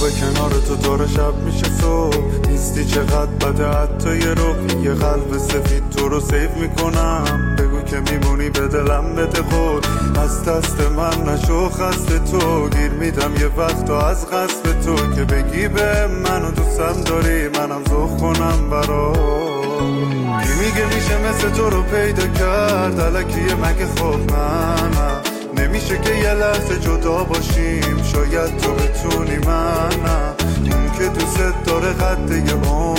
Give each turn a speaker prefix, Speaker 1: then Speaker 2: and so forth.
Speaker 1: خوبه کنار تو داره شب میشه صبح، نیستی چقدر بده حتی یه رو، یه قلب سفید تو رو سیف میکنم، بگو که میمونی به دلم بده خود، از دست من نشو خسته تو، گیر میدم یه وقت از قصد تو، که بگی به منو دوستم داری منم ذوق کنم برات. کی میگه میشه مثل تو رو پیدا کرد الکیه مگه؟ خب نه نمیشه که یه لحظه جدا باشیم، شاید تو بتونی من نه، اون که دوست داره قد یه